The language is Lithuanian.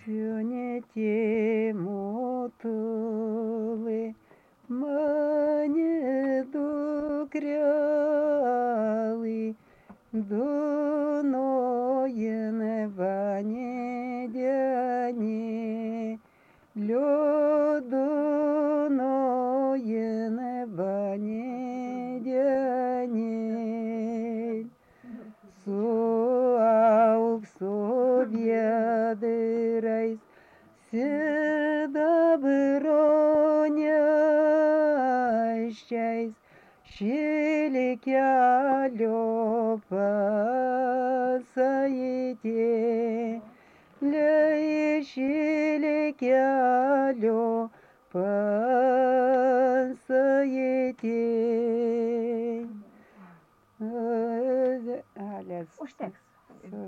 Siunėtė motulė, mane dukrelį, dunojene vandenė, liudunojene vandenė. Su aukso viedrais, sidabro neščiais, šilį kelio pasaitė, šilį kelio pasaitė. Užteks.